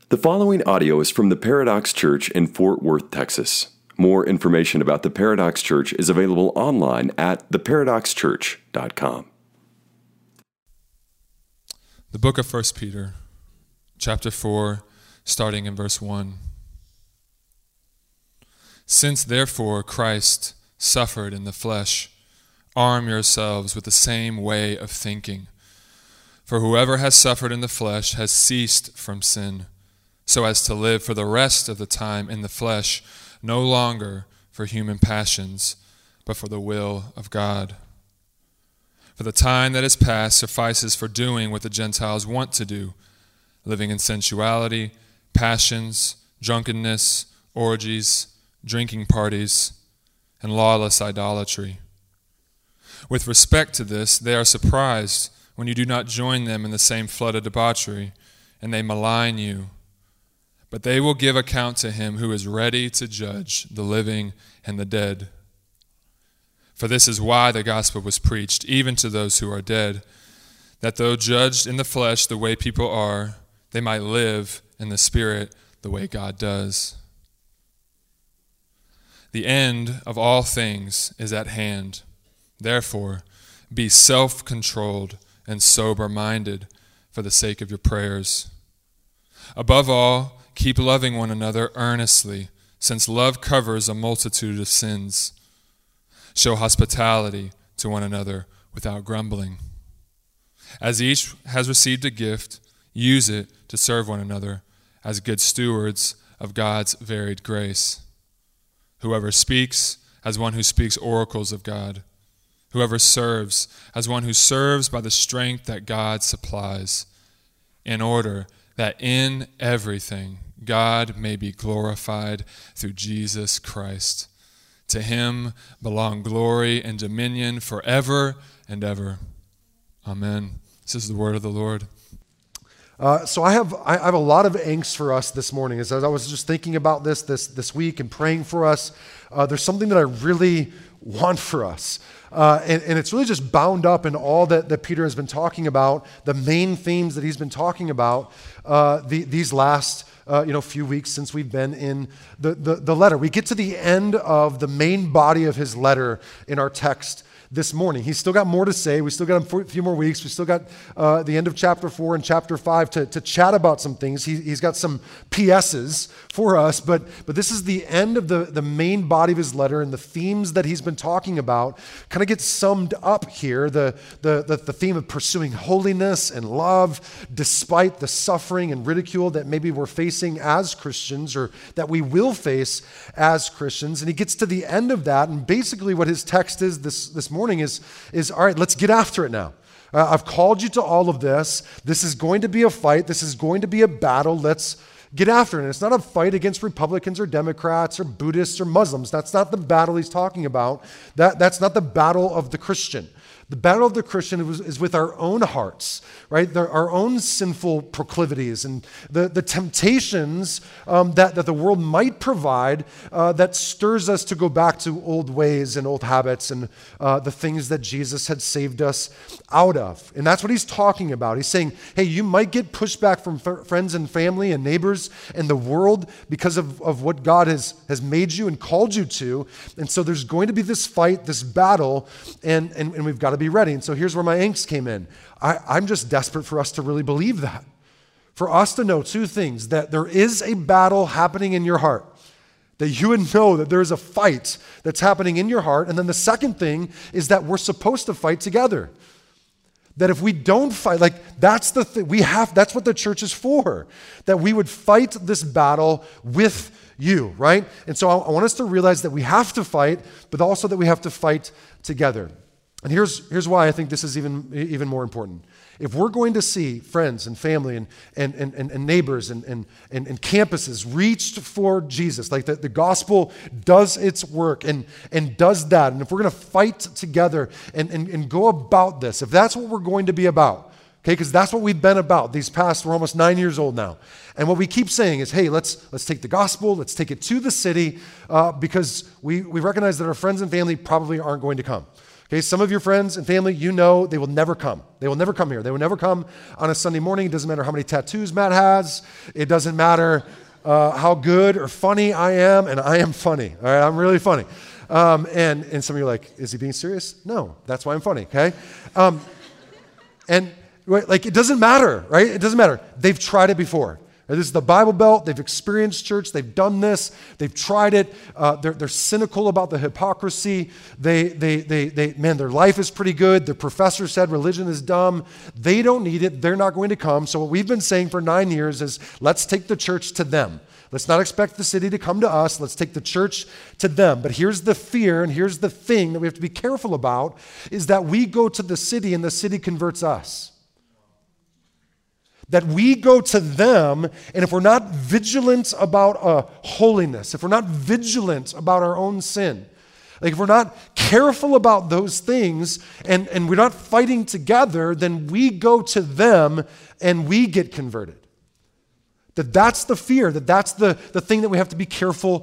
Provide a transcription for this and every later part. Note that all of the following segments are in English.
The following audio is from the Paradox Church in Fort Worth, Texas. More information about the Paradox Church is available online at theparadoxchurch.com. The book of 1 Peter, chapter 4, starting in verse 1. Since therefore Christ suffered in the flesh, arm yourselves with the same way of thinking. For whoever has suffered in the flesh has ceased from sin, so as to live for the rest of the time in the flesh, no longer for human passions, but for the will of God. For the time that is past suffices for doing what the Gentiles want to do, living in sensuality, passions, drunkenness, orgies, drinking parties, and lawless idolatry. With respect to this, they are surprised when you do not join them in the same flood of debauchery, and they malign you. But they will give account to him who is ready to judge the living and the dead. For this is why the gospel was preached, even to those who are dead, that though judged in the flesh the way people are, they might live in the spirit the way God does. The end of all things is at hand. Therefore, be self-controlled and sober-minded for the sake of your prayers. Above all, keep loving one another earnestly, since love covers a multitude of sins. Show hospitality to one another without grumbling. As each has received a gift, use it to serve one another as good stewards of God's varied grace. Whoever speaks, as one who speaks oracles of God. Whoever serves, as one who serves by the strength that God supplies, in order that in everything God may be glorified through Jesus Christ. To him belong glory and dominion forever and ever. Amen. This is the word of the Lord. So I have a lot of angst for us this morning. As I was just thinking about this week and praying for us, there's something that I really want for us. And it's really just bound up in all that Peter has been talking about, the main themes that he's been talking about these last few weeks since we've been in the letter. We get to the end of the main body of his letter in our text this morning. He's still got more to say. We still got a few more weeks. We still got the end of chapter 4 and chapter 5 to chat about some things. He's got some PSs for us, but this is the end of the main body of his letter, and the themes that he's been talking about kind of get summed up here. The theme of pursuing holiness and love despite the suffering and ridicule that maybe we're facing as Christians, or that we will face as Christians. And he gets to the end of that, and basically what his text is this morning is all right, let's get after it now. I've called you to all of this. This is going to be a fight. This is going to be a battle. Let's get after it. And it's not a fight against Republicans or Democrats or Buddhists or Muslims. That's not the battle he's talking about. That's not the battle of the Christian. The battle of the Christian is with our own hearts, right? Our own sinful proclivities and the temptations that the world might provide that stirs us to go back to old ways and old habits and the things that Jesus had saved us out of. And that's what he's talking about. He's saying, hey, you might get pushback from friends and family and neighbors and the world because of what God has made you and called you to. And so there's going to be this fight, this battle, and we've got to be ready. And so here's where my angst came in. I'm just desperate for us to really believe that. For us to know two things: that there is a battle happening in your heart, that you would know that there is a fight that's happening in your heart. And then the second thing is that we're supposed to fight together. That if we don't fight, that's the thing that's what the church is for. That we would fight this battle with you, right? And so I want us to realize that we have to fight, but also that we have to fight together. And here's why I think this is even more important. If we're going to see friends and family and neighbors and campuses reached for Jesus, like the gospel does its work and does that, and if we're going to fight together and go about this, if that's what we're going to be about, okay, because that's what we've been about we're almost 9 years old now. And what we keep saying is, hey, let's take the gospel, let's take it to the city, because we recognize that our friends and family probably aren't going to come. Okay, some of your friends and family, you know they will never come. They will never come here. They will never come on a Sunday morning. It doesn't matter how many tattoos Matt has. It doesn't matter how good or funny I am, and I am funny. All right, I'm really funny. And some of you are like, is he being serious? No, that's why I'm funny, okay? And like, it doesn't matter, right? It doesn't matter. They've tried it before. This is the Bible Belt. They've experienced church. They've done this. They've tried it. They're cynical about the hypocrisy. Man, their life is pretty good. Their professor said religion is dumb. They don't need it. They're not going to come. So what we've been saying for 9 years is let's take the church to them. Let's not expect the city to come to us. Let's take the church to them. But here's the fear, and here's the thing that we have to be careful about, is that we go to the city and the city converts us. That we go to them, and if we're not vigilant about holiness, if we're not vigilant about our own sin, like if we're not careful about those things and we're not fighting together, then we go to them and we get converted. That's the fear, that's the thing that we have to be careful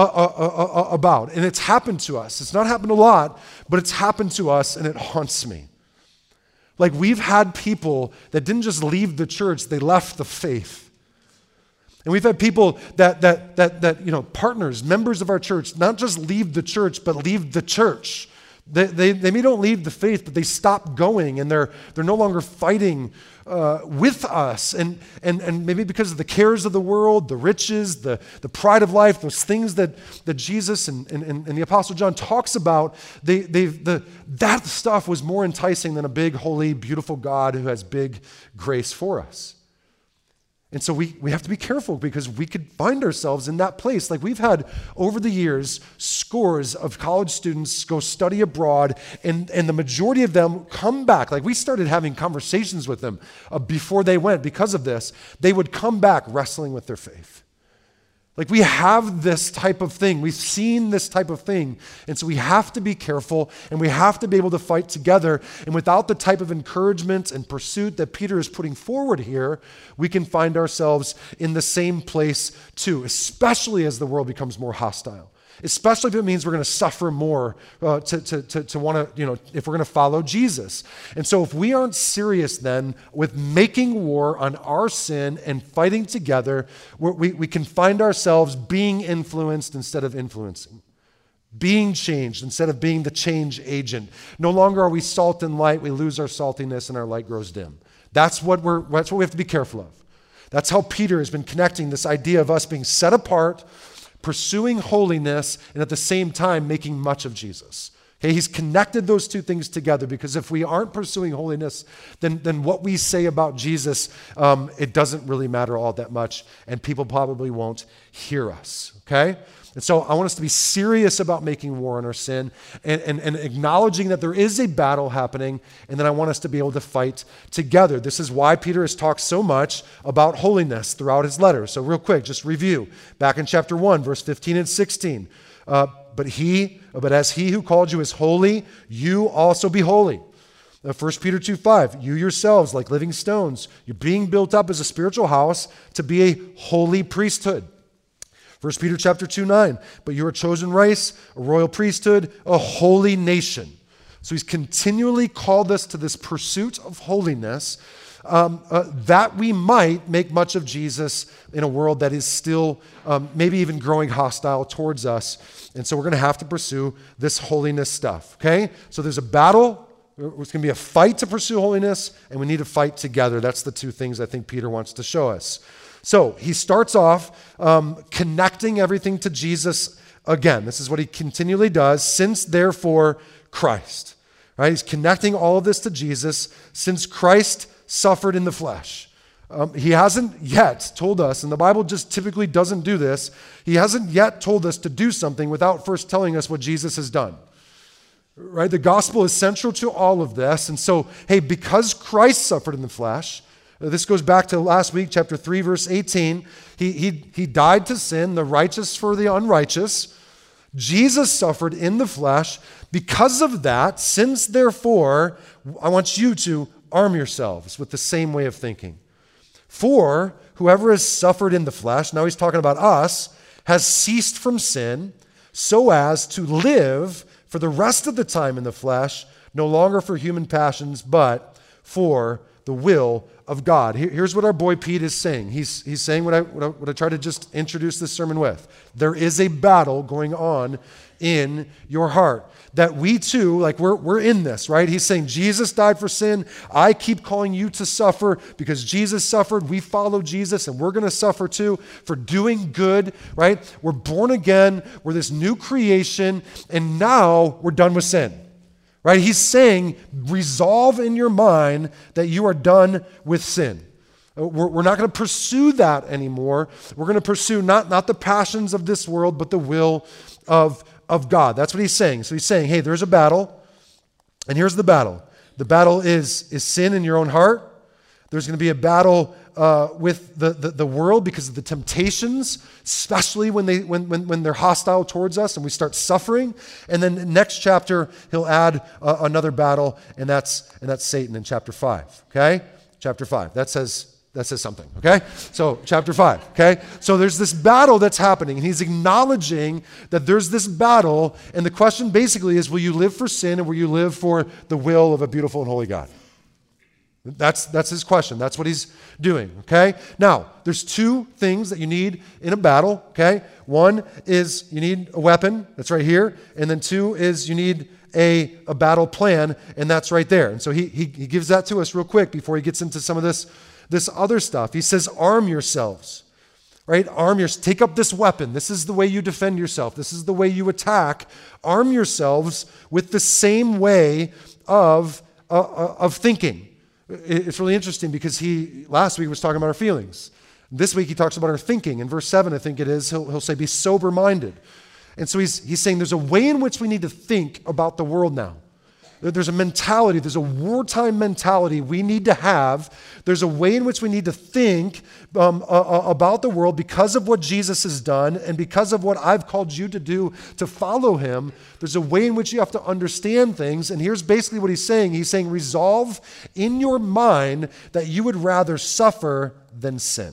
about. And it's happened to us. It's not happened a lot, but it's happened to us, and it haunts me. Like, we've had people that didn't just leave the church, they left the faith. And we've had people that partners, members of our church, not just leave the church, but leave the church. They may don't leave the faith, but they stop going, and they're no longer fighting with us. And maybe because of the cares of the world, the riches, the pride of life, those things that Jesus and the Apostle John talks about, that stuff was more enticing than a big, holy, beautiful God who has big grace for us. And so we have to be careful because we could find ourselves in that place. Like, we've had, over the years, scores of college students go study abroad, and the majority of them come back. Like, we started having conversations with them before they went because of this. They would come back wrestling with their faith. Like, we have this type of thing. We've seen this type of thing. And so we have to be careful, and we have to be able to fight together. And without the type of encouragement and pursuit that Peter is putting forward here, we can find ourselves in the same place too, especially as the world becomes more hostile. Especially if it means we're going to suffer more to want to, if we're going to follow Jesus. And so if we aren't serious then with making war on our sin and fighting together, we can find ourselves being influenced instead of influencing. Being changed instead of being the change agent. No longer are we salt and light. We lose our saltiness and our light grows dim. That's what we have to be careful of. That's how Peter has been connecting this idea of us being set apart, pursuing holiness, and at the same time making much of Jesus. Okay, he's connected those two things together because if we aren't pursuing holiness, then what we say about Jesus, it doesn't really matter all that much, and people probably won't hear us. Okay? And so I want us to be serious about making war on our sin and acknowledging that there is a battle happening, and then I want us to be able to fight together. This is why Peter has talked so much about holiness throughout his letter. So real quick, just review. Back in chapter 1, verse 15 and 16. But as he who called you is holy, you also be holy. 1 Peter 2:5, you yourselves, like living stones, you're being built up as a spiritual house to be a holy priesthood. 1 Peter chapter 2:9, but you're a chosen race, a royal priesthood, a holy nation. So he's continually called us to this pursuit of holiness that we might make much of Jesus in a world that is still maybe even growing hostile towards us. And so we're going to have to pursue this holiness stuff, okay? So there's a battle. There's going to be a fight to pursue holiness, and we need to fight together. That's the two things I think Peter wants to show us. So he starts off connecting everything to Jesus again. This is what he continually does. Since therefore Christ, right? He's connecting all of this to Jesus. Since Christ suffered in the flesh. He hasn't yet told us, and the Bible just typically doesn't do this, he hasn't yet told us to do something without first telling us what Jesus has done. Right? The gospel is central to all of this. And so, hey, because Christ suffered in the flesh, this goes back to last week, chapter 3, verse 18. He died to sin, the righteous for the unrighteous. Jesus suffered in the flesh. Because of that, since therefore, I want you to arm yourselves with the same way of thinking. For whoever has suffered in the flesh, now he's talking about us, has ceased from sin so as to live for the rest of the time in the flesh, no longer for human passions, but for the will of God. Here's what our boy Pete is saying. He's saying what I tried to just introduce this sermon with. There is a battle going on in your heart that we too, like we're in this, right? He's saying Jesus died for sin. I keep calling you to suffer because Jesus suffered. We follow Jesus and we're going to suffer too for doing good, right? We're born again. We're this new creation and now we're done with sin. Right? He's saying, resolve in your mind that you are done with sin. We're not going to pursue that anymore. We're going to pursue not the passions of this world, but the will of God. That's what he's saying. So he's saying, hey, there's a battle, and here's the battle. The battle is sin in your own heart. There's going to be a battle with the world because of the temptations, especially when they're hostile towards us and we start suffering. And then next chapter, he'll add another battle, and that's Satan in chapter 5. Okay? Chapter 5. That says something. Okay? So chapter 5. Okay? So there's this battle that's happening, and he's acknowledging that there's this battle, and the question basically is, will you live for sin or will you live for the will of a beautiful and holy God? That's his question. That's what he's doing, okay? Now, there's two things that you need in a battle, okay? One is you need a weapon, that's right here, and then two is you need a battle plan, and that's right there. And so he gives that to us real quick before he gets into some of this other stuff. He says, arm yourselves, right? Take up this weapon. This is the way you defend yourself. This is the way you attack. Arm yourselves with the same way of thinking. It's really interesting because last week was talking about our feelings. This week he talks about our thinking. In verse 7, I think it is, he'll say, be sober-minded. And so he's saying there's a way in which we need to think about the world now. There's a mentality, there's a wartime mentality we need to have. There's a way in which we need to think about the world because of what Jesus has done and because of what I've called you to do to follow him. There's a way in which you have to understand things. And here's basically what he's saying. He's saying, resolve in your mind that you would rather suffer than sin.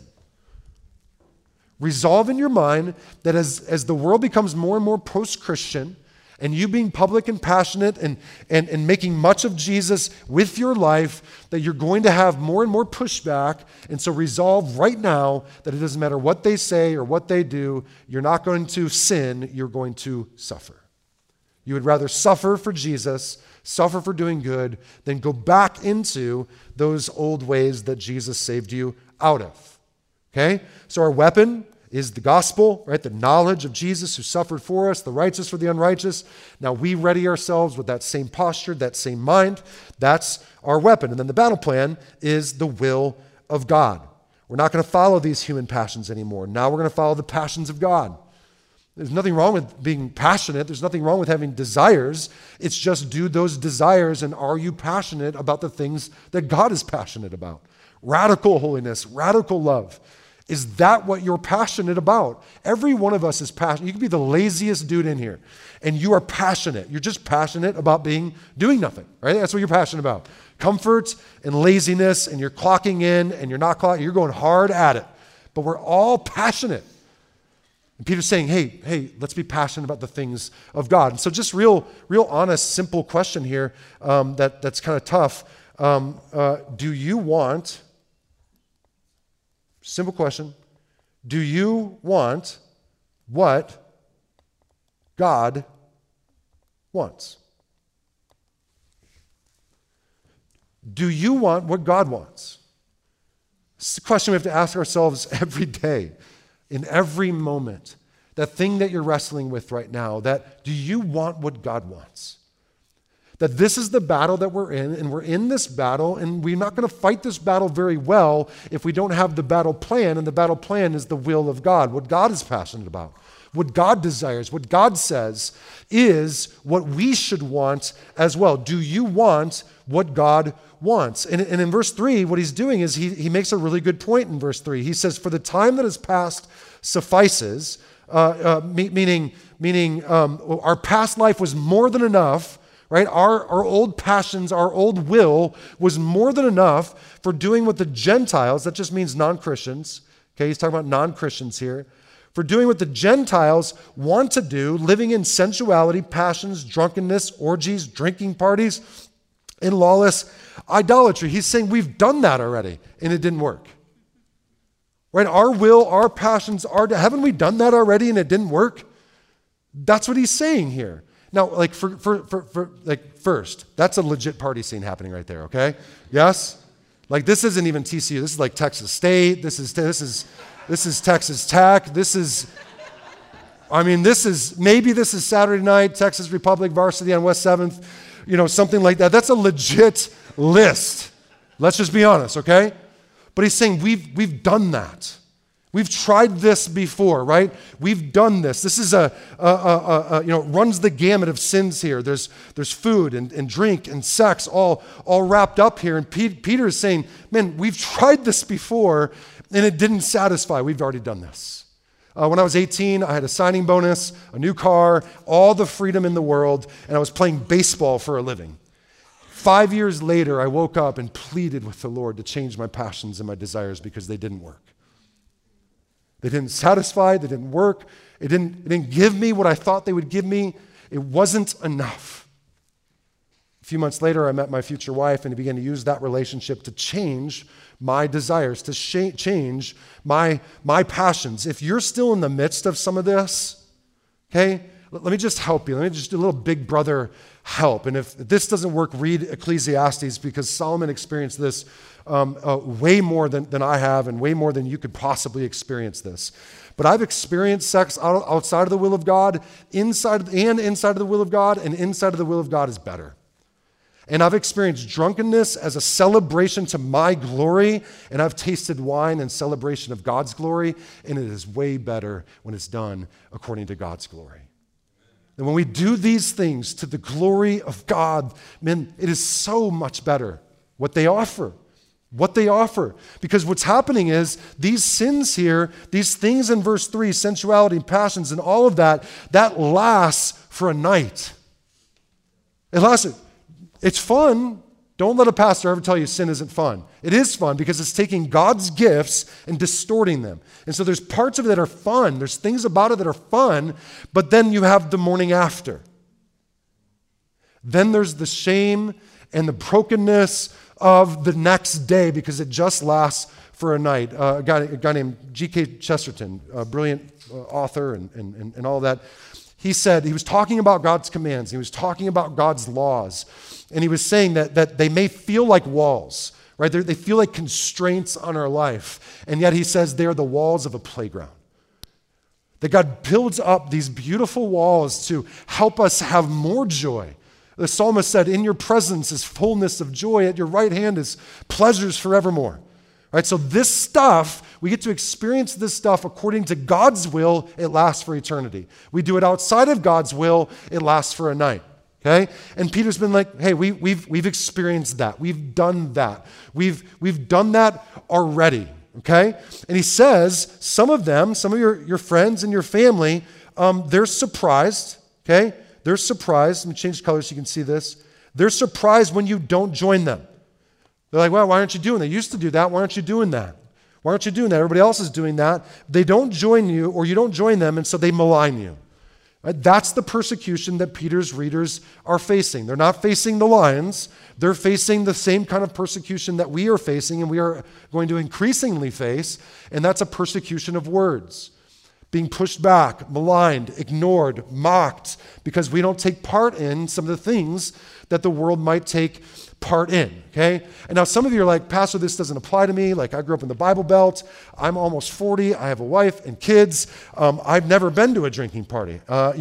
Resolve in your mind that as the world becomes more and more post-Christian, and you being public and passionate and making much of Jesus with your life, that you're going to have more and more pushback. And so resolve right now that it doesn't matter what they say or what they do, you're not going to sin, you're going to suffer. You would rather suffer for Jesus, suffer for doing good, than go back into those old ways that Jesus saved you out of. Okay? So our weapon is the gospel, right? The knowledge of Jesus who suffered for us, the righteous for the unrighteous. Now we ready ourselves with that same posture, that same mind. That's our weapon. And then the battle plan is the will of God. We're not going to follow these human passions anymore. Now we're going to follow the passions of God. There's nothing wrong with being passionate. There's nothing wrong with having desires. It's just, do those desires, and are you passionate about the things that God is passionate about? Radical holiness, radical love. Is that what you're passionate about? Every one of us is passionate. You can be the laziest dude in here, and you are passionate. You're just passionate about doing nothing, right? That's what you're passionate about. Comfort and laziness, and you're clocking in, and you're not clocking. You're going hard at it. But we're all passionate. And Peter's saying, hey, let's be passionate about the things of God. And so just real honest, simple question here that's kind of tough. Do you want... Simple question. Do you want what God wants? Do you want what God wants? It's a question we have to ask ourselves every day, in every moment. That thing that you're wrestling with right now, do you want what God wants? That this is the battle that we're in, and we're in this battle, and we're not going to fight this battle very well if we don't have the battle plan, and the battle plan is the will of God, what God is passionate about, what God desires, what God says is what we should want as well. Do you want what God wants? And in verse 3, what he's doing is he makes a really good point in verse 3. He says, for the time that has passed suffices, meaning our past life was more than enough. Right? Our old passions, our old will was more than enough for doing what the Gentiles, that just means non-Christians, okay, he's talking about non-Christians here, for doing what the Gentiles want to do, living in sensuality, passions, drunkenness, orgies, drinking parties, and lawless idolatry. He's saying we've done that already, and it didn't work. Right? Our will, our passions, haven't we done that already and it didn't work? That's what he's saying here. Now, like first, that's a legit party scene happening right there, okay? Yes? Like this isn't even TCU. This is like Texas State. This is Texas Tech. This is Saturday night, Texas Republic varsity on West 7th, something like that. That's a legit list. Let's just be honest, okay? But he's saying we've done that. We've tried this before, right? We've done this. This is runs the gamut of sins here. There's food and drink and sex all wrapped up here. And Peter is saying, man, we've tried this before and it didn't satisfy. We've already done this. When I was 18, I had a signing bonus, a new car, all the freedom in the world, and I was playing baseball for a living. 5 years later, I woke up and pleaded with the Lord to change my passions and my desires because they didn't work. They didn't satisfy, they didn't work, it didn't give me what I thought they would give me. It wasn't enough. A few months later, I met my future wife and I began to use that relationship to change my desires, to change my passions. If you're still in the midst of some of this, okay, let me just help you. Let me just do a little big brother help. And if this doesn't work, read Ecclesiastes because Solomon experienced this way more than I have and way more than you could possibly experience this. But I've experienced sex outside of the will of God, inside of the will of God, and inside of the will of God is better. And I've experienced drunkenness as a celebration to my glory, and I've tasted wine in celebration of God's glory, and it is way better when it's done according to God's glory. And when we do these things to the glory of God, man, it is so much better what they offer. Because what's happening is these sins here, these things in verse 3, sensuality, passions, and all of that lasts for a night. It lasts. It's fun. Don't let a pastor ever tell you sin isn't fun. It is fun because it's taking God's gifts and distorting them. And so there's parts of it that are fun. There's things about it that are fun, but then you have the morning after. Then there's the shame and the brokenness of the next day because it just lasts for a night. A guy named G.K. Chesterton, a brilliant author and all that, he said, he was talking about God's commands, he was talking about God's laws, and he was saying that they may feel like walls, right? They feel like constraints on our life, and yet he says they're the walls of a playground. That God builds up these beautiful walls to help us have more joy. The psalmist said, in your presence is fullness of joy, at your right hand is pleasures forevermore. Right? So this stuff, we get to experience this stuff according to God's will, it lasts for eternity. We do it outside of God's will, it lasts for a night. Okay? And Peter's been like, hey, we've experienced that. We've done that. We've done that already. Okay? And he says, some of your friends and your family, they're surprised. Okay? They're surprised. Let me change colors so you can see this. They're surprised when you don't join them. They're like, well, why aren't you doing that? They used to do that. Why aren't you doing that? Why aren't you doing that? Everybody else is doing that. They don't join you or you don't join them, and so they malign you. Right? That's the persecution that Peter's readers are facing. They're not facing the lions. They're facing the same kind of persecution that we are facing and we are going to increasingly face, and that's a persecution of words. Being pushed back, maligned, ignored, mocked, because we don't take part in some of the things that the world might take part in, okay? And now some of you are like, Pastor, this doesn't apply to me. Like, I grew up in the Bible Belt. I'm almost 40. I have a wife and kids. I've never been to a drinking party,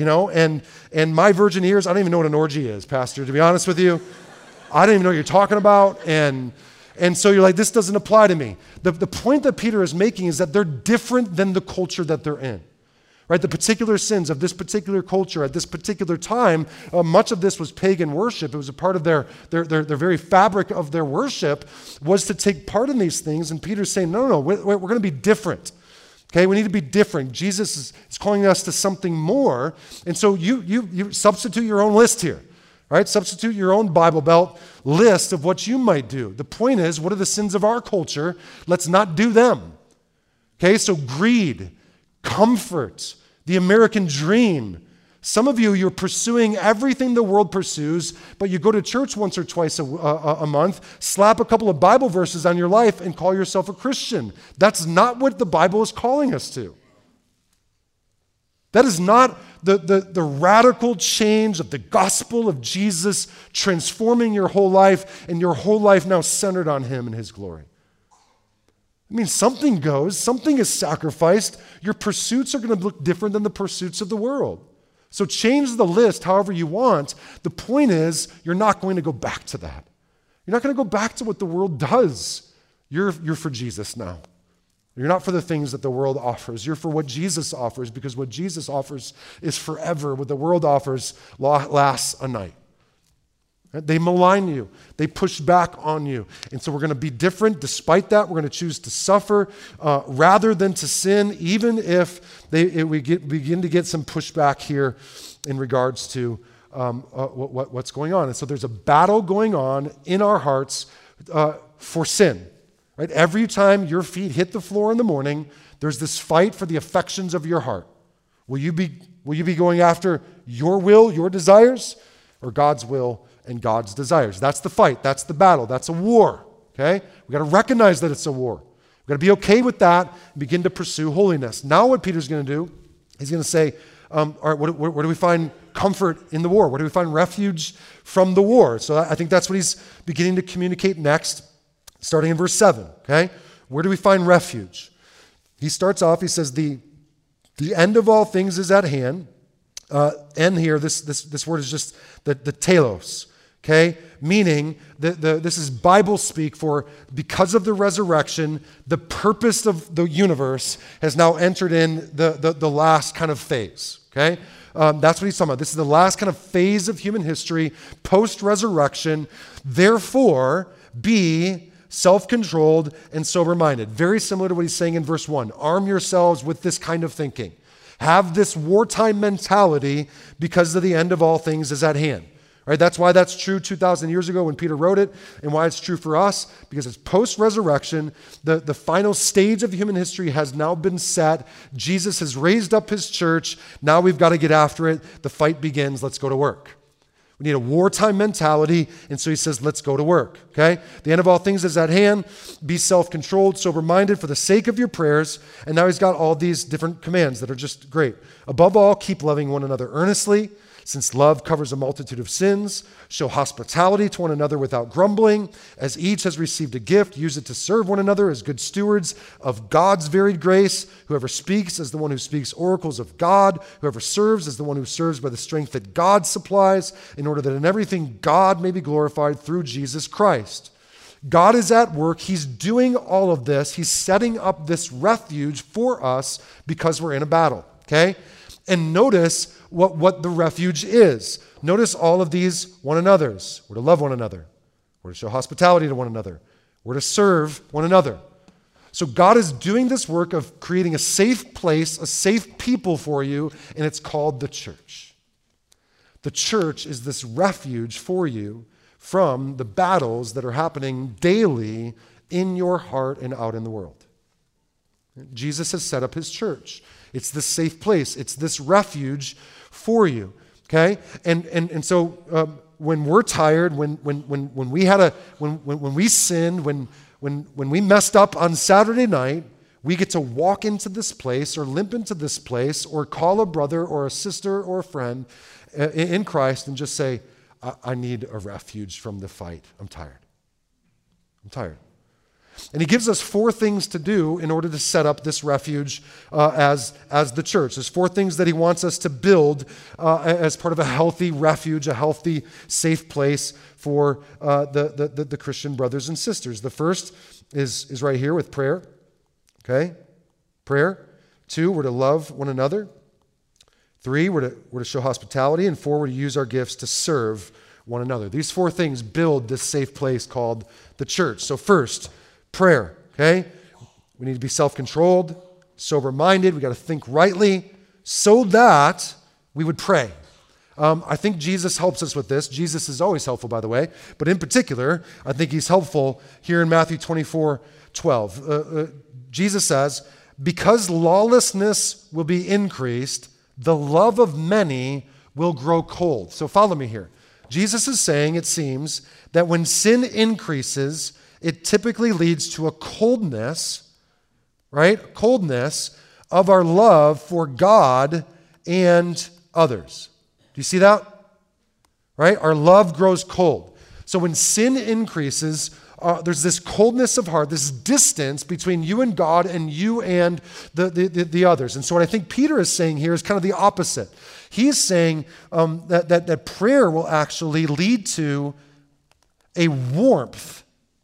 and my virgin ears, I don't even know what an orgy is, Pastor, to be honest with you. I don't even know what you're talking about, and so you're like, this doesn't apply to me. The point that Peter is making is that they're different than the culture that they're in. Right? The particular sins of this particular culture at this particular time, much of this was pagan worship. It was a part of their very fabric of their worship was to take part in these things. And Peter's saying, no, we're going to be different. Okay, we need to be different. Jesus is calling us to something more. And so you substitute your own list here. Right? Substitute your own Bible Belt list of what you might do. The point is, what are the sins of our culture? Let's not do them. Okay, so greed, comfort, the American dream. Some of you, you're pursuing everything the world pursues, but you go to church once or twice a month, slap a couple of Bible verses on your life, and call yourself a Christian. That's not what the Bible is calling us to. That is not the radical change of the gospel of Jesus transforming your whole life, and your whole life now centered on him and his glory. I mean, something goes, something is sacrificed. Your pursuits are going to look different than the pursuits of the world. So change the list however you want. The point is, you're not going to go back to that. You're not going to go back to what the world does. You're for Jesus now. You're not for the things that the world offers. You're for what Jesus offers, because what Jesus offers is forever. What the world offers lasts a night. They malign you. They push back on you. And so we're going to be different. Despite that, we're going to choose to suffer rather than to sin, even if we begin to get some pushback here in regards to what's going on. And so there's a battle going on in our hearts for sin. Right? Every time your feet hit the floor in the morning, there's this fight for the affections of your heart. Will you be going after your will, your desires, or God's will and God's desires? That's the fight. That's the battle. That's a war. Okay? We got to recognize that it's a war. We've got to be okay with that and begin to pursue holiness. Now what Peter's going to do, he's going to say, all right, where do we find comfort in the war? Where do we find refuge from the war? So I think that's what he's beginning to communicate next, starting in verse 7. Okay? Where do we find refuge? He starts off, he says, the end of all things is at hand. End here, this word is just the telos. Okay? Meaning, this is Bible speak for because of the resurrection, the purpose of the universe has now entered in the last kind of phase. Okay? That's what he's talking about. This is the last kind of phase of human history, post-resurrection. Therefore, be self-controlled and sober-minded. Very similar to what he's saying in verse 1. Arm yourselves with this kind of thinking. Have this wartime mentality because of the end of all things is at hand. Right? That's why that's true 2,000 years ago when Peter wrote it, and why it's true for us, because it's post-resurrection. The final stage of human history has now been set. Jesus has raised up his church. Now we've got to get after it. The fight begins. Let's go to work. We need a wartime mentality, and so he says, let's go to work, okay? The end of all things is at hand. Be self-controlled, sober-minded for the sake of your prayers. And now he's got all these different commands that are just great. Above all, keep loving one another earnestly, since love covers a multitude of sins. Show hospitality to one another without grumbling. As each has received a gift, use it to serve one another as good stewards of God's varied grace. Whoever speaks as the one who speaks oracles of God. Whoever serves as the one who serves by the strength that God supplies, in order that in everything God may be glorified through Jesus Christ. God is at work. He's doing all of this. He's setting up this refuge for us because we're in a battle, okay? And notice what the refuge is. Notice all of these one another's. We're to love one another. We're to show hospitality to one another. We're to serve one another. So God is doing this work of creating a safe place, a safe people for you, and it's called the church. The church is this refuge for you from the battles that are happening daily in your heart and out in the world. Jesus has set up his church. It's this safe place. It's this refuge for you, okay? And so when we're tired, when we sinned, when we messed up on Saturday night, we get to walk into this place or limp into this place or call a brother or a sister or a friend in Christ and just say, I need a refuge from the fight. I'm tired. I'm tired. And he gives us 4 things to do in order to set up this refuge as the church. There's 4 things that he wants us to build as part of a healthy refuge, a healthy, safe place for the Christian brothers and sisters. The first is right here with prayer. Okay? Prayer. 2, we're to love one another. 3, we're to show hospitality. And 4, we're to use our gifts to serve one another. These 4 things build this safe place called the church. So first, prayer, okay? We need to be self-controlled, sober-minded. We got to think rightly so that we would pray. I think Jesus helps us with this. Jesus is always helpful, by the way. But in particular, I think he's helpful here in Matthew 24:12. Jesus says, because lawlessness will be increased, the love of many will grow cold. So follow me here. Jesus is saying, it seems, that when sin increases, it typically leads to a coldness, right? Coldness of our love for God and others. Do you see that? Right? Our love grows cold. So when sin increases, there's this coldness of heart, this distance between you and God and you and the others. And so what I think Peter is saying here is kind of the opposite. He's saying that prayer will actually lead to a warmth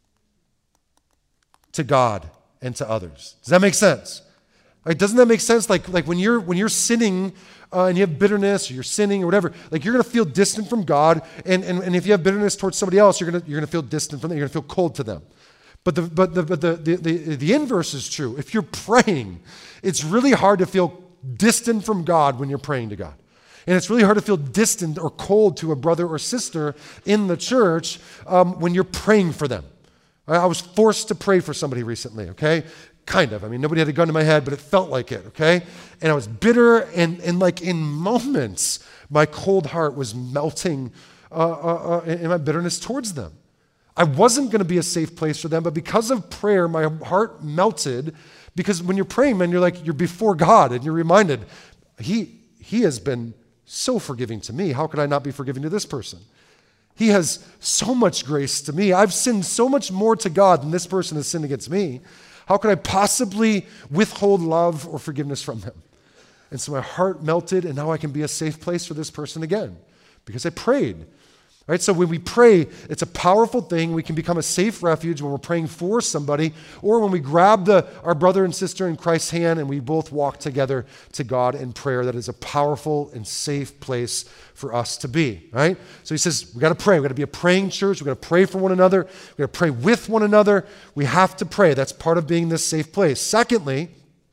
to God and to others. Does that make sense? Right? Doesn't that make sense? Like when you're sinning and you have bitterness, or you're sinning or whatever, like you're going to feel distant from God, and if you have bitterness towards somebody else, you're going to feel distant from them. You're going to feel cold to them. But the inverse is true. If you're praying, it's really hard to feel distant from God when you're praying to God. And it's really hard to feel distant or cold to a brother or sister in the church when you're praying for them. I was forced to pray for somebody recently, okay? Kind of. I mean, nobody had a gun to my head, but it felt like it, okay? And I was bitter, and like in moments, my cold heart was melting in my bitterness towards them. I wasn't going to be a safe place for them, but because of prayer, my heart melted, because when you're praying, man, you're before God, and you're reminded, He has been so forgiving to me. How could I not be forgiving to this person? He has so much grace to me. I've sinned so much more to God than this person has sinned against me. How could I possibly withhold love or forgiveness from them? And so my heart melted, and now I can be a safe place for this person again because I prayed. Right? So when we pray, it's a powerful thing. We can become a safe refuge when we're praying for somebody, or when we grab our brother and sister in Christ's hand and we both walk together to God in prayer. That is a powerful and safe place for us to be. Right? So he says, we got to pray. We got to be a praying church. We got to pray for one another. We got to pray with one another. We have to pray. That's part of being this safe place. Secondly,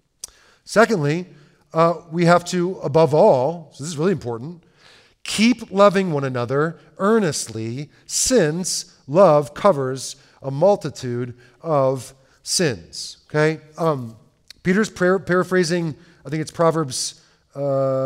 we have to, above all, so this is really important, keep loving one another earnestly, since love covers a multitude of sins. Okay? Peter's paraphrasing, I think it's Proverbs 10.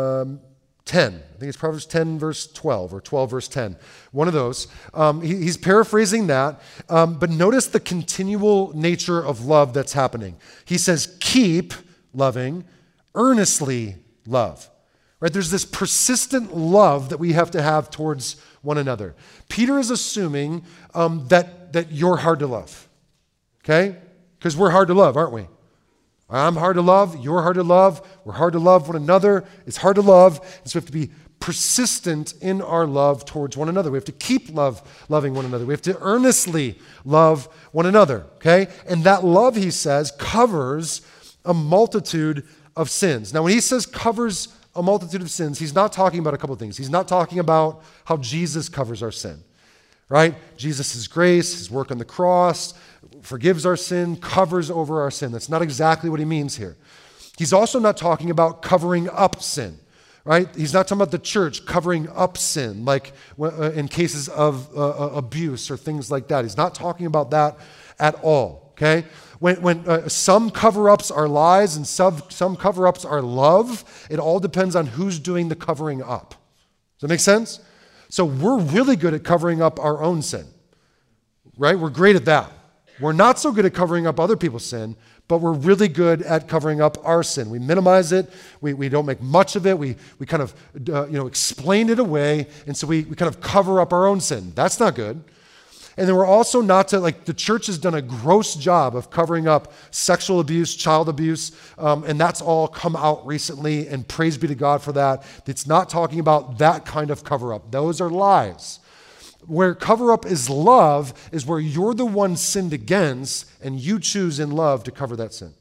I think it's Proverbs 10, verse 12, or 12, verse 10. One of those. He's paraphrasing that, but notice the continual nature of love that's happening. He says, keep loving, earnestly love. Right? There's this persistent love that we have to have towards one another. Peter is assuming that you're hard to love. Okay? Because we're hard to love, aren't we? I'm hard to love. You're hard to love. We're hard to love one another. It's hard to love. And so we have to be persistent in our love towards one another. We have to keep loving one another. We have to earnestly love one another. Okay? And that love, he says, covers a multitude of sins. Now, when he says covers a multitude of sins, he's not talking about a couple of things. He's not talking about how Jesus covers our sin, right? Jesus' grace, his work on the cross, forgives our sin, covers over our sin. That's not exactly what he means here. He's also not talking about covering up sin, right? He's not talking about the church covering up sin, like in cases of abuse or things like that. He's not talking about that at all, okay? When some cover-ups are lies and some cover-ups are love, it all depends on who's doing the covering up. Does that make sense? So we're really good at covering up our own sin, right? We're great at that. We're not so good at covering up other people's sin, but we're really good at covering up our sin. We minimize it. We don't make much of it. We kind of explain it away, and so we kind of cover up our own sin. That's not good. And then we're also not to, like, the church has done a gross job of covering up sexual abuse, child abuse, and that's all come out recently, and praise be to God for that. It's not talking about that kind of cover-up. Those are lies. Where cover-up is love is where you're the one sinned against, and you choose in love to cover that sin.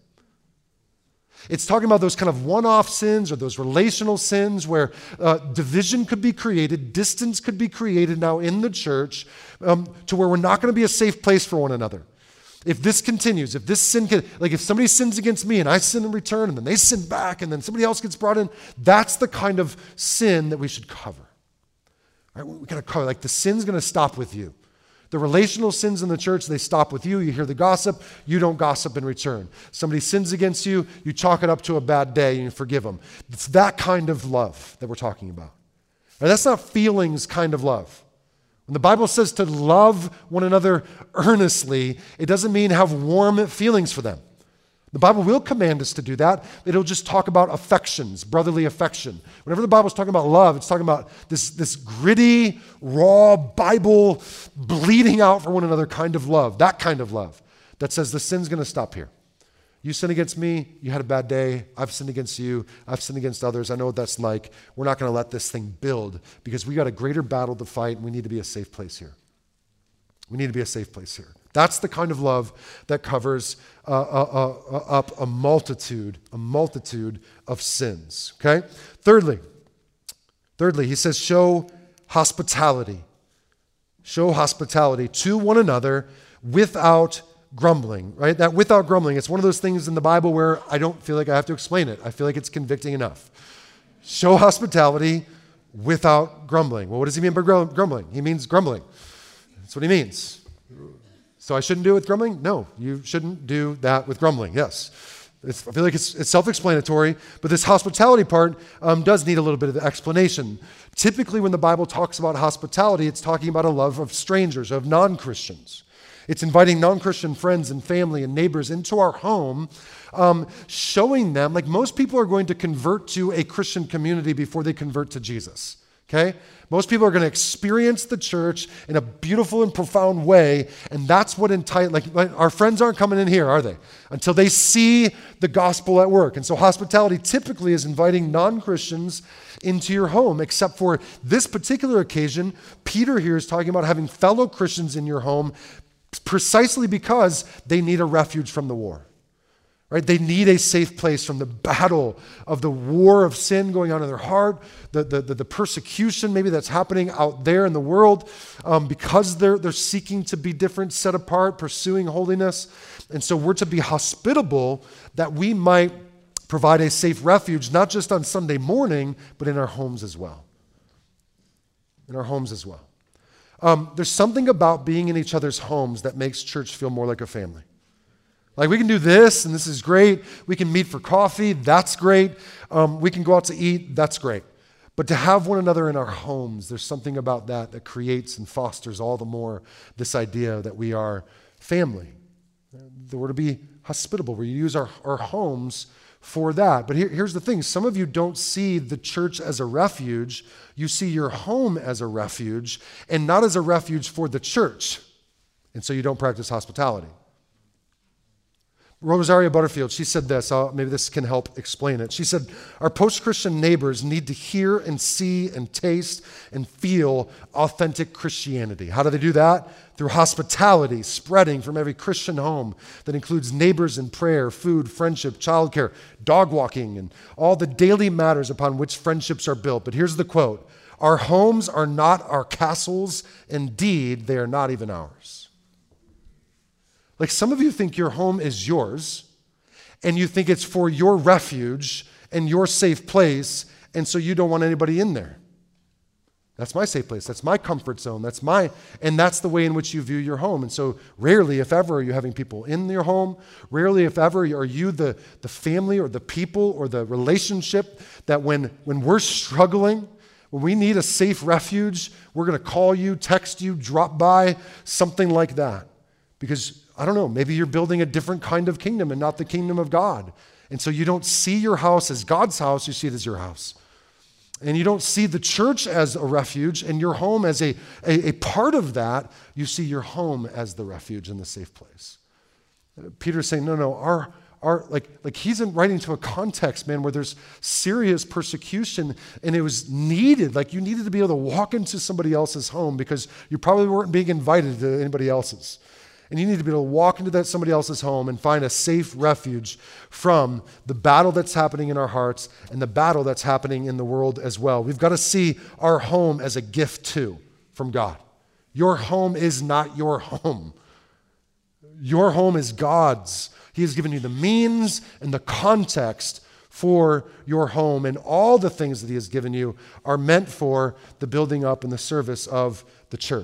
It's talking about those kind of one-off sins or those relational sins where division could be created, distance could be created now in the church to where we're not going to be a safe place for one another. If this continues, if this sin if somebody sins against me and I sin in return and then they sin back and then somebody else gets brought in, that's the kind of sin that we should cover. Right? We got to cover, like the sin's going to stop with you. The relational sins in the church, they stop with you. You hear the gossip. You don't gossip in return. Somebody sins against you. You chalk it up to a bad day and you forgive them. It's that kind of love that we're talking about. And that's not feelings kind of love. When the Bible says to love one another earnestly, it doesn't mean have warm feelings for them. The Bible will command us to do that. It'll just talk about affections, brotherly affection. Whenever the Bible's talking about love, it's talking about this gritty, raw, Bible bleeding out for one another kind of love, that kind of love that says the sin's going to stop here. You sin against me, you had a bad day. I've sinned against you. I've sinned against others. I know what that's like. We're not going to let this thing build because we got a greater battle to fight and we need to be a safe place here. We need to be a safe place here. That's the kind of love that covers up a multitude of sins, okay? Thirdly, he says show hospitality. Show hospitality to one another without grumbling, right? That without grumbling, it's one of those things in the Bible where I don't feel like I have to explain it. I feel like it's convicting enough. Show hospitality without grumbling. Well, what does he mean by grumbling? He means grumbling. That's what he means. So I shouldn't do it with grumbling? No, you shouldn't do that with grumbling. Yes. I feel like it's self-explanatory, but this hospitality part does need a little bit of explanation. Typically, when the Bible talks about hospitality, it's talking about a love of strangers, of non-Christians. It's inviting non-Christian friends and family and neighbors into our home, showing them, like most people are going to convert to a Christian community before they convert to Jesus, okay? Most people are going to experience the church in a beautiful and profound way, and that's what our friends aren't coming in here, are they? Until they see the gospel at work. And so hospitality typically is inviting non-Christians into your home, except for this particular occasion, Peter here is talking about having fellow Christians in your home precisely because they need a refuge from the war. Right? They need a safe place from the battle of the war of sin going on in their heart, the persecution maybe that's happening out there in the world because they're seeking to be different, set apart, pursuing holiness. And so we're to be hospitable that we might provide a safe refuge, not just on Sunday morning, but in our homes as well. In our homes as well. There's something about being in each other's homes that makes church feel more like a family. Like we can do this, and this is great. We can meet for coffee, that's great. We can go out to eat, that's great. But to have one another in our homes, there's something about that creates and fosters all the more this idea that we are family. That we're to be hospitable. We use our homes for that. But here's the thing. Some of you don't see the church as a refuge. You see your home as a refuge and not as a refuge for the church. And so you don't practice hospitality. Rosaria Butterfield, she said this, maybe this can help explain it. She said, our post-Christian neighbors need to hear and see and taste and feel authentic Christianity. How do they do that? Through hospitality spreading from every Christian home that includes neighbors in prayer, food, friendship, childcare, dog walking, and all the daily matters upon which friendships are built. But here's the quote, our homes are not our castles. Indeed, they are not even ours. Like some of you think your home is yours, and you think it's for your refuge and your safe place, and so you don't want anybody in there. That's my safe place. That's my comfort zone. And that's the way in which you view your home. And so rarely, if ever, are you having people in your home. Rarely, if ever, are you the family or the people or the relationship that when we're struggling, when we need a safe refuge, we're going to call you, text you, drop by, something like that. Because I don't know, maybe you're building a different kind of kingdom and not the kingdom of God. And so you don't see your house as God's house, you see it as your house. And you don't see the church as a refuge and your home as a part of that. You see your home as the refuge and the safe place. Peter's saying, no, our he's writing to a context, man, where there's serious persecution and it was needed. Like you needed to be able to walk into somebody else's home because you probably weren't being invited to anybody else's. And you need to be able to walk into somebody else's home and find a safe refuge from the battle that's happening in our hearts and the battle that's happening in the world as well. We've got to see our home as a gift too from God. Your home is not your home. Your home is God's. He has given you the means and the context for your home, and all the things that he has given you are meant for the building up and the service of the church.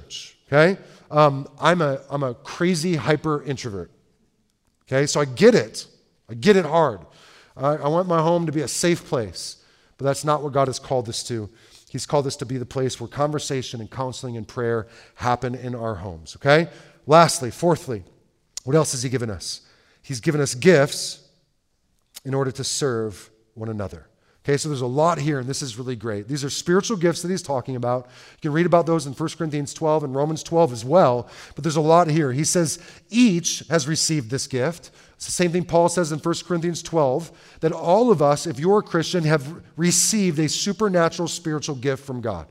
okay? I'm a crazy hyper introvert, okay? So I get it. I get it hard. I want my home to be a safe place, but that's not what God has called us to. He's called us to be the place where conversation and counseling and prayer happen in our homes, okay? Lastly, fourthly, what else has he given us? He's given us gifts in order to serve one another. Okay, so there's a lot here, and this is really great. These are spiritual gifts that he's talking about. You can read about those in 1 Corinthians 12 and Romans 12 as well, but there's a lot here. He says each has received this gift. It's the same thing Paul says in 1 Corinthians 12, that all of us, if you're a Christian, have received a supernatural spiritual gift from God.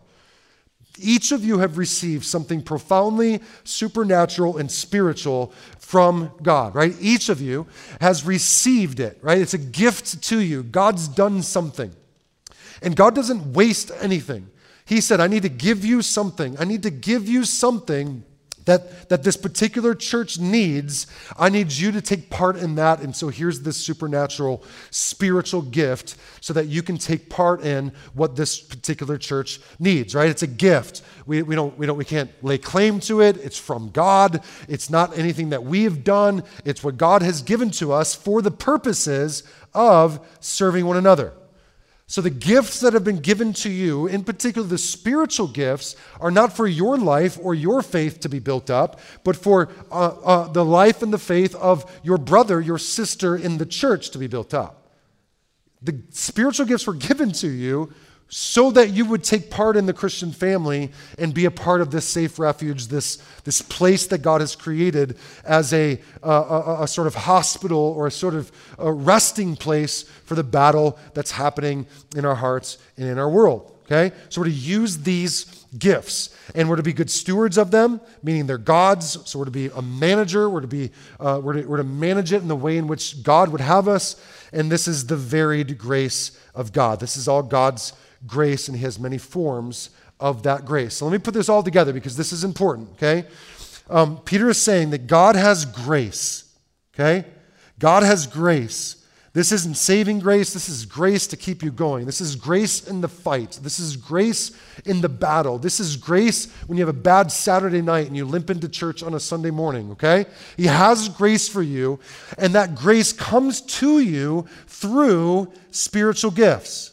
Each of you have received something profoundly supernatural and spiritual from God, right? Each of you has received it, right? It's a gift to you. God's done something. And God doesn't waste anything. He said, I need to give you something. I need to give you something that this particular church needs. I need you to take part in that. And so here's this supernatural spiritual gift so that you can take part in what this particular church needs, right? It's a gift. We can't lay claim to it. It's from God. It's not anything that we have done. It's what God has given to us for the purposes of serving one another. So the gifts that have been given to you, in particular the spiritual gifts, are not for your life or your faith to be built up, but for the life and the faith of your brother, your sister in the church to be built up. The spiritual gifts were given to you so that you would take part in the Christian family and be a part of this safe refuge, this place that God has created as a sort of hospital or a sort of a resting place for the battle that's happening in our hearts and in our world. Okay? So we're to use these gifts, and we're to be good stewards of them, meaning they're God's. So we're to be a manager. We're to manage it in the way in which God would have us, and this is the varied grace of God. This is all God's grace, and he has many forms of that grace. So let me put this all together because this is important, okay? Peter is saying that God has grace, okay? God has grace. This isn't saving grace. This is grace to keep you going. This is grace in the fight. This is grace in the battle. This is grace when you have a bad Saturday night and you limp into church on a Sunday morning, okay? He has grace for you, and that grace comes to you through spiritual gifts.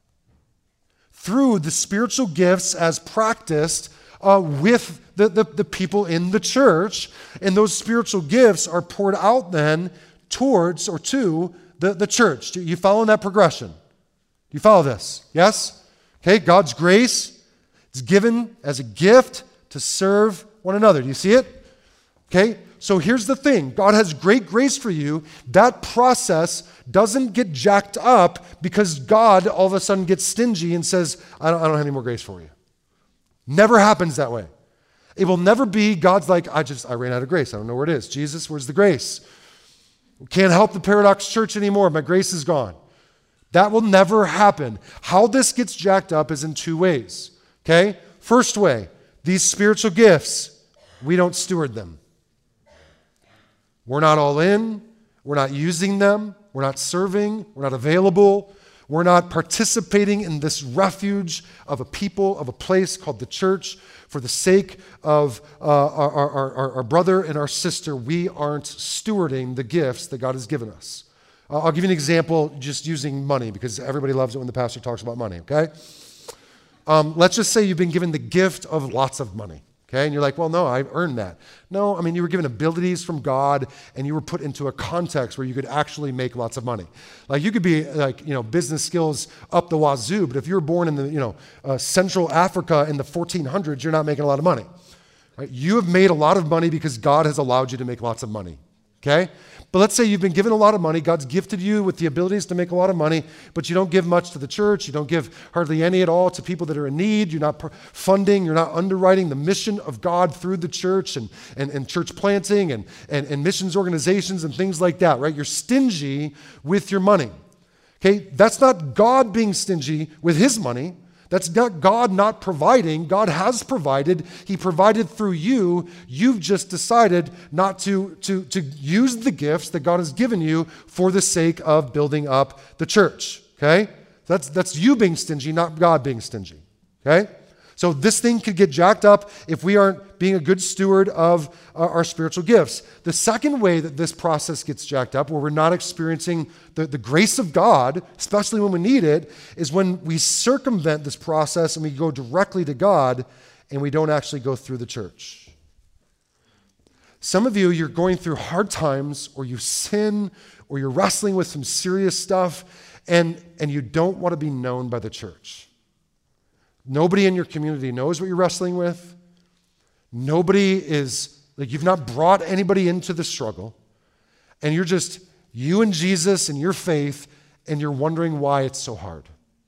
Through the spiritual gifts as practiced with the people in the church. And those spiritual gifts are poured out then towards or to the church. Do you follow that progression? Do you follow this? Yes? Okay, God's grace is given as a gift to serve one another. Do you see it? Okay, so here's the thing. God has great grace for you. That process doesn't get jacked up because God all of a sudden gets stingy and says, I don't have any more grace for you. Never happens that way. It will never be God's like, I ran out of grace. I don't know where it is. Jesus, where's the grace? We can't help the Paradox Church anymore. My grace is gone. That will never happen. How this gets jacked up is in two ways. Okay? First way, these spiritual gifts, we don't steward them. We're not all in. We're not using them. We're not serving. We're not available. We're not participating in this refuge of a people, of a place called the church for the sake of our brother and our sister. We aren't stewarding the gifts that God has given us. I'll give you an example just using money because everybody loves it when the pastor talks about money, okay? Let's just say you've been given the gift of lots of money. Okay, and you're like, well, no, I've earned that. No, I mean, you were given abilities from God and you were put into a context where you could actually make lots of money. Like you could be like, business skills up the wazoo, but if you were born in the, Central Africa in the 1400s, you're not making a lot of money. Right? You have made a lot of money because God has allowed you to make lots of money. Okay? But let's say you've been given a lot of money. God's gifted you with the abilities to make a lot of money, but you don't give much to the church. You don't give hardly any at all to people that are in need. You're not funding. You're not underwriting the mission of God through the church and church planting and missions organizations and things like that, right? You're stingy with your money. Okay? That's not God being stingy with his money. That's not God not providing. God has provided. He provided through you. You've just decided not to use the gifts that God has given you for the sake of building up the church. Okay? That's you being stingy, not God being stingy. Okay? So this thing could get jacked up if we aren't being a good steward of our spiritual gifts. The second way that this process gets jacked up, where we're not experiencing the grace of God, especially when we need it, is when we circumvent this process and we go directly to God and we don't actually go through the church. Some of you, you're going through hard times, or you sin, or you're wrestling with some serious stuff, and you don't want to be known by the church. Nobody in your community knows what you're wrestling with. Nobody is, you've not brought anybody into the struggle. And you're just, you and Jesus and your faith, and you're wondering why it's so hard.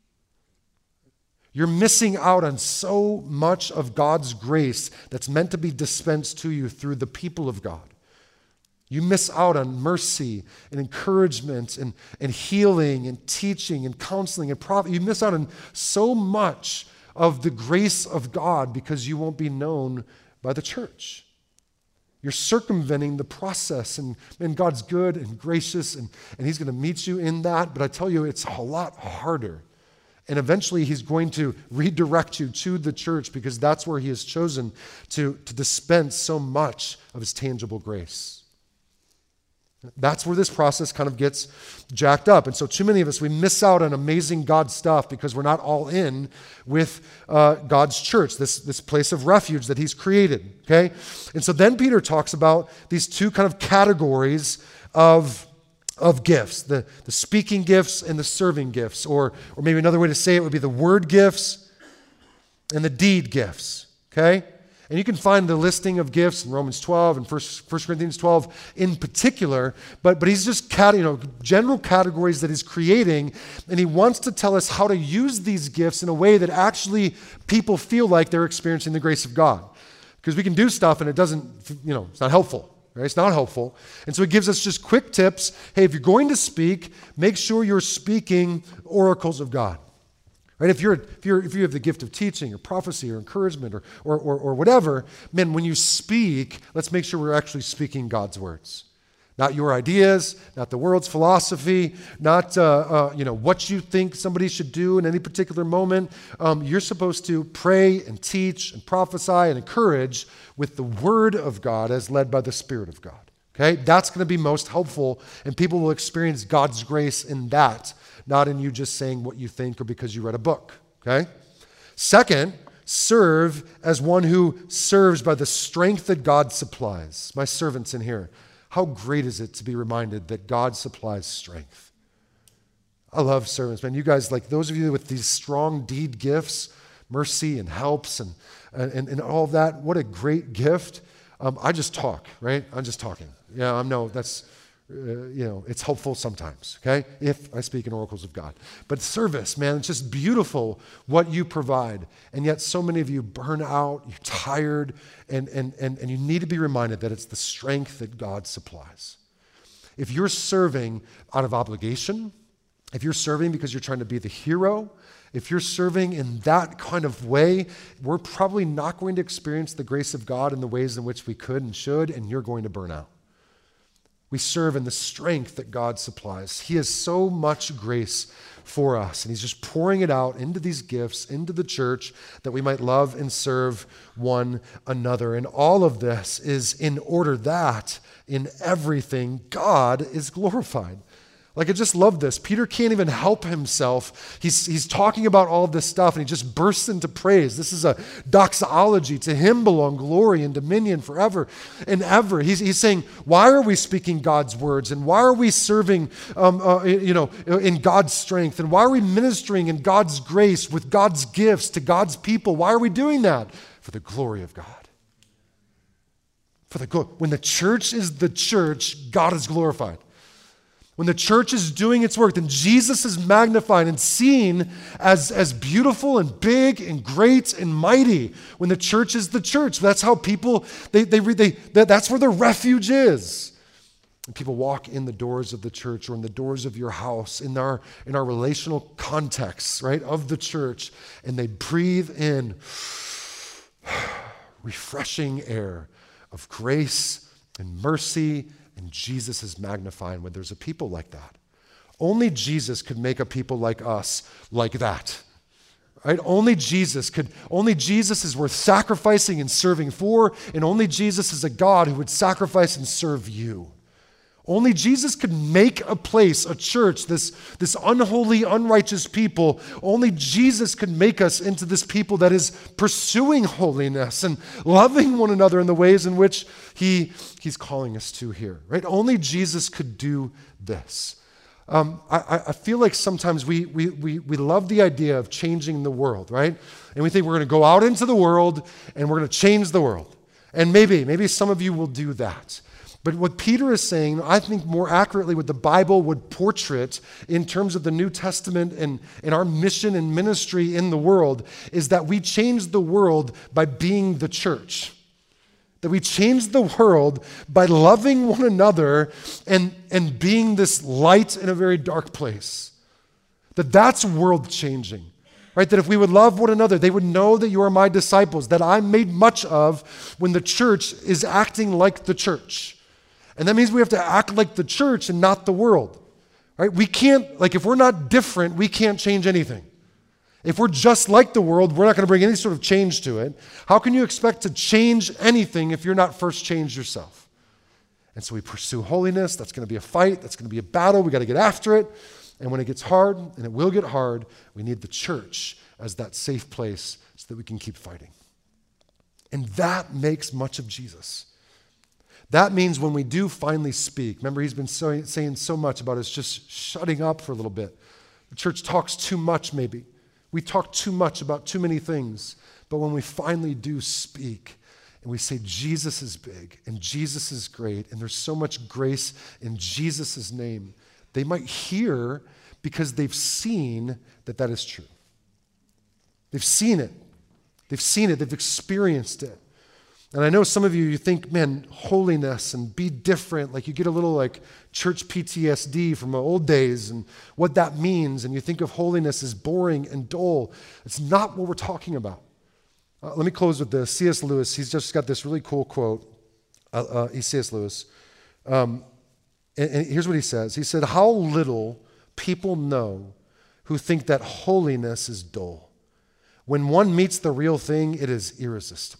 You're missing out on so much of God's grace that's meant to be dispensed to you through the people of God. You miss out on mercy and encouragement and healing and teaching and counseling and prophet. You miss out on so much of the grace of God because you won't be known by the church. You're circumventing the process, and God's good and gracious, and He's going to meet you in that, but I tell you, it's a lot harder. And eventually He's going to redirect you to the church because that's where He has chosen to dispense so much of His tangible grace. That's where this process kind of gets jacked up. And so too many of us, we miss out on amazing God stuff because we're not all in with God's church, this place of refuge that He's created, okay? And so then Peter talks about these two kind of categories of gifts, the speaking gifts and the serving gifts, or maybe another way to say it would be the word gifts and the deed gifts, okay? And you can find the listing of gifts in Romans 12 and 1 Corinthians 12 in particular, but he's just general categories that he's creating, and he wants to tell us how to use these gifts in a way that actually people feel like they're experiencing the grace of God. Because we can do stuff and it doesn't, it's not helpful. Right? It's not helpful. And so he gives us just quick tips. Hey, if you're going to speak, make sure you're speaking oracles of God. Right? If you have the gift of teaching or prophecy or encouragement or whatever, man, when you speak, let's make sure we're actually speaking God's words. Not your ideas, not the world's philosophy, not what you think somebody should do in any particular moment. You're supposed to pray and teach and prophesy and encourage with the Word of God as led by the Spirit of God. Okay? That's going to be most helpful, and people will experience God's grace in that, not in you just saying what you think or because you read a book. Okay? Second, serve as one who serves by the strength that God supplies. My servants in here, how great is it to be reminded that God supplies strength? I love servants, man. You guys, like those of you with these strong deed gifts, mercy and helps and all of that, what a great gift. I just talk, right? I'm just talking. Yeah, I know that's, it's helpful sometimes, okay? If I speak in oracles of God. But service, man, it's just beautiful what you provide. And yet so many of you burn out, you're tired, and you need to be reminded that it's the strength that God supplies. If you're serving out of obligation, if you're serving because you're trying to be the hero, if you're serving in that kind of way, we're probably not going to experience the grace of God in the ways in which we could and should, and you're going to burn out. We serve in the strength that God supplies. He has so much grace for us, and He's just pouring it out into these gifts, into the church, that we might love and serve one another. And all of this is in order that in everything God is glorified. Like, I just love this. Peter can't even help himself. He's talking about all of this stuff, and he just bursts into praise. This is a doxology. To Him belong glory and dominion forever and ever. He's saying, why are we speaking God's words? And why are we serving in God's strength? And why are we ministering in God's grace with God's gifts to God's people? Why are we doing that? For the glory of God. For the glory. When the church is the church, God is glorified. When the church is doing its work, then Jesus is magnified and seen as beautiful and big and great and mighty. When the church is the church, that's how people, that's where their refuge is. And people walk in the doors of the church or in the doors of your house, in our relational context, right, of the church, and they breathe in refreshing air of grace and mercy. And Jesus is magnified when there's a people like that. Only Jesus could make a people like us like that, Right? Only Jesus is worth sacrificing and serving for, and only Jesus is a God who would sacrifice and serve you. Only Jesus could make a place, a church, this unholy, unrighteous people. Only Jesus could make us into this people that is pursuing holiness and loving one another in the ways in which he's calling us to here. Right? Only Jesus could do this. I feel like sometimes we love the idea of changing the world, right? And we think we're going to go out into the world and we're going to change the world. And maybe some of you will do that. But what Peter is saying, I think more accurately what the Bible would portray in terms of the New Testament and our mission and ministry in the world, is that we change the world by being the church. That we change the world by loving one another and being this light in a very dark place. That's world changing. Right? That if we would love one another, they would know that you are my disciples, that I'm made much of when the church is acting like the church. And that means we have to act like the church and not the world. Right? We can't, if we're not different, we can't change anything. If we're just like the world, we're not going to bring any sort of change to it. How can you expect to change anything if you're not first changed yourself? And so we pursue holiness. That's going to be a fight. That's going to be a battle. We got to get after it. And when it gets hard, and it will get hard, we need the church as that safe place so that we can keep fighting. And that makes much of Jesus. That means when we do finally speak, remember he's been saying so much about us just shutting up for a little bit. The church talks too much maybe. We talk too much about too many things. But when we finally do speak and we say Jesus is big and Jesus is great and there's so much grace in Jesus' name, they might hear because they've seen that is true. They've seen it. They've seen it. They've experienced it. And I know some of you think, man, holiness and be different, you get a little church PTSD from the old days and what that means, and you think of holiness as boring and dull. It's not what we're talking about. Let me close with this. C.S. Lewis, he's just got this really cool quote. C.S. Lewis. And here's what he says. He said, how little people know who think that holiness is dull. When one meets the real thing, it is irresistible.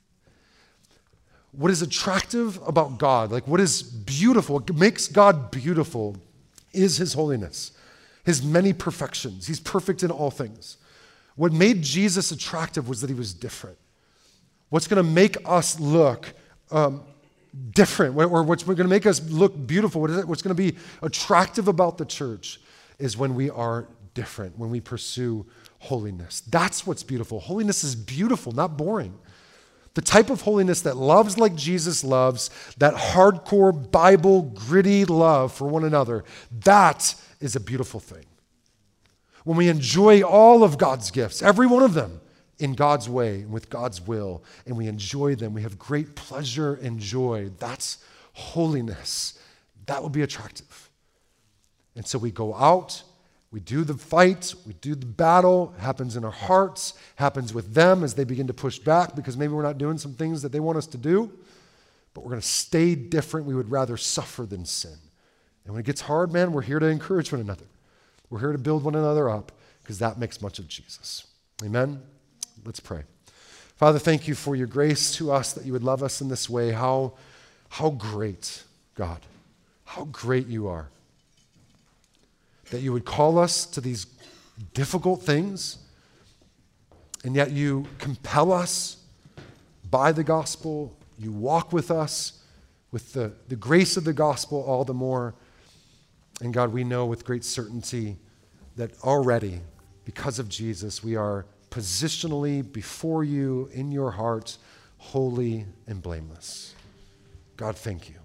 What is attractive about God, what is beautiful, what makes God beautiful is his holiness, his many perfections. He's perfect in all things. What made Jesus attractive was that he was different. What's going to make us look different, or what's going to make us look beautiful, what's going to be attractive about the church is when we are different, when we pursue holiness. That's what's beautiful. Holiness is beautiful, not boring. The type of holiness that loves like Jesus loves, that hardcore Bible gritty love for one another, that is a beautiful thing. When we enjoy all of God's gifts, every one of them, in God's way and with God's will, and we enjoy them, we have great pleasure and joy. That's holiness. That will be attractive. And so we go out, we do the fight, we do the battle, happens in our hearts, happens with them as they begin to push back because maybe we're not doing some things that they want us to do, but we're going to stay different. We would rather suffer than sin. And when it gets hard, man, we're here to encourage one another. We're here to build one another up because that makes much of Jesus. Amen? Let's pray. Father, thank you for your grace to us, that you would love us in this way. How great, God, how great you are. That you would call us to these difficult things, and yet you compel us by the gospel. You walk with us with the grace of the gospel all the more. And God, we know with great certainty that already, because of Jesus, we are positionally before you in your heart, holy and blameless. God, thank you.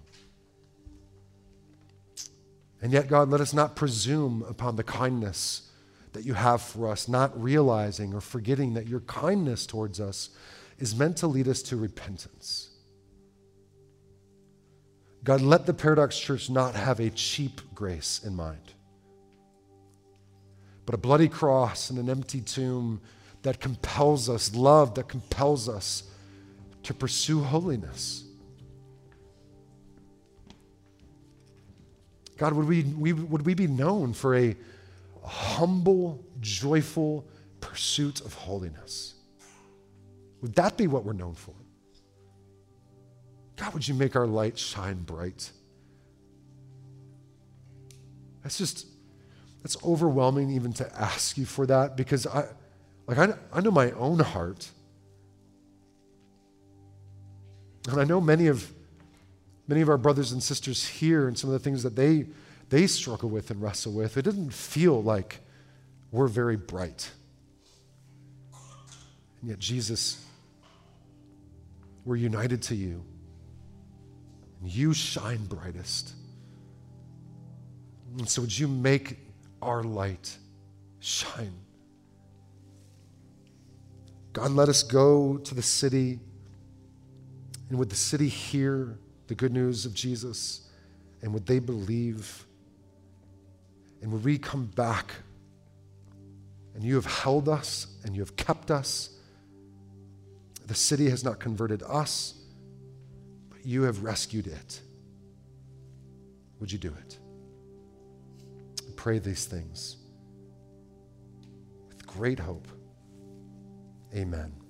And yet, God, let us not presume upon the kindness that you have for us, not realizing or forgetting that your kindness towards us is meant to lead us to repentance. God, let the Paradox Church not have a cheap grace in mind, but a bloody cross and an empty tomb that compels us, love that compels us to pursue holiness. God, would we be known for a humble, joyful pursuit of holiness. Would that be what we're known for? God, would you make our light shine bright? That's overwhelming even to ask you for that, because I know my own heart. And I know many of our brothers and sisters here and some of the things that they struggle with and wrestle with. It doesn't feel like we're very bright. And yet, Jesus, we're united to you. And you shine brightest. And so would you make our light shine? God, let us go to the city, and would the city hear the good news of Jesus, and would they believe? And would we come back, and you have held us, and you have kept us. The city has not converted us, but you have rescued it. Would you do it? I pray these things with great hope. Amen.